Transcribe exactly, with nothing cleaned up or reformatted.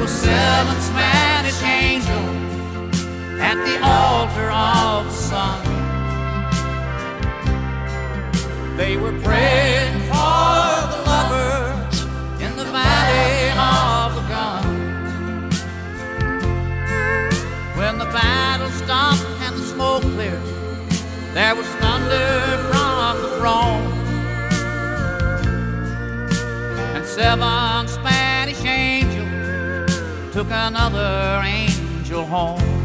seven Spanish angels at the altar of the sun. They were praying for the lovers in the valley of the gun. When the battle stopped and the smoke cleared, there was thunder from the throne, and seven Spanish angels took another angel home.